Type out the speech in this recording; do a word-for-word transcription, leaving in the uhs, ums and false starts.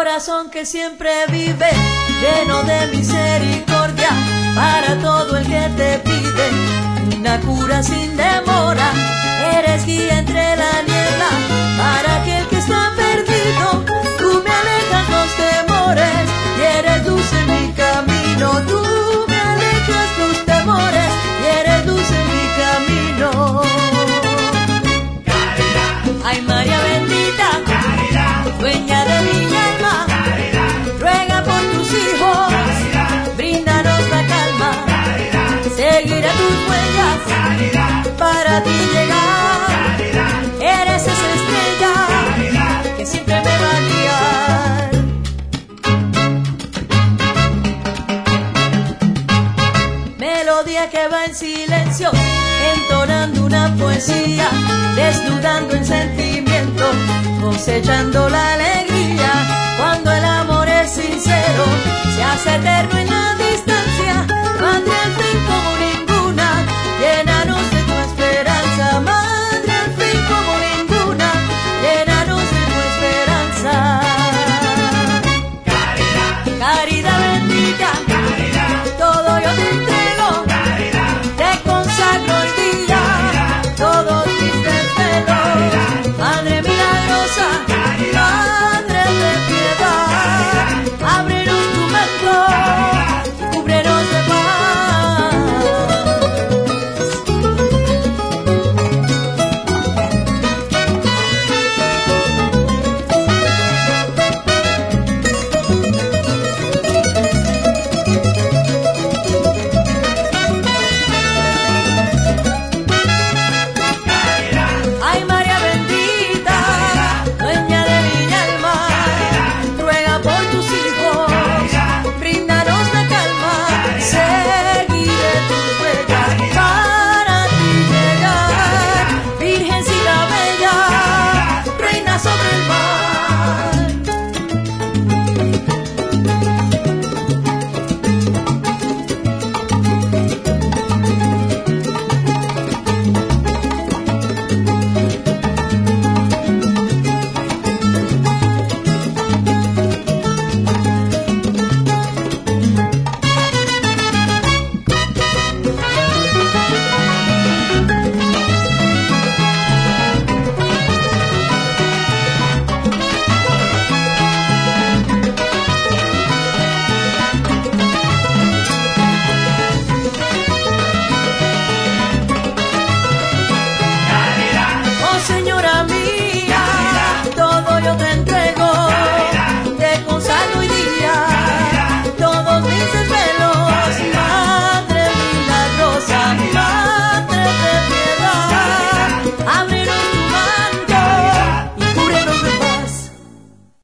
corazón que siempre vive, lleno de misericordia, para todo el que te pide una cura sin demora. Eres guía entre la niebla, para aquel que está perdido. Tú me alejas los temores, y eres luz en mi camino. Tú me alejas los temores, y eres luz en mi camino. Caridad. Ay, María bendita, Caridad. dueña de mi alma, Caridad. ruega por tus hijos, Caridad. bríndanos la calma, Caridad. seguiré tus huellas, Caridad. para ti llegar. Caridad. Eres esa estrella Caridad. que siempre me va a guiar. Melodía que va en silencio, entonando una poesía, desnudando el sentimiento, cosechando la alegría. Cuando el amor es sincero, se hace eterno en la vida.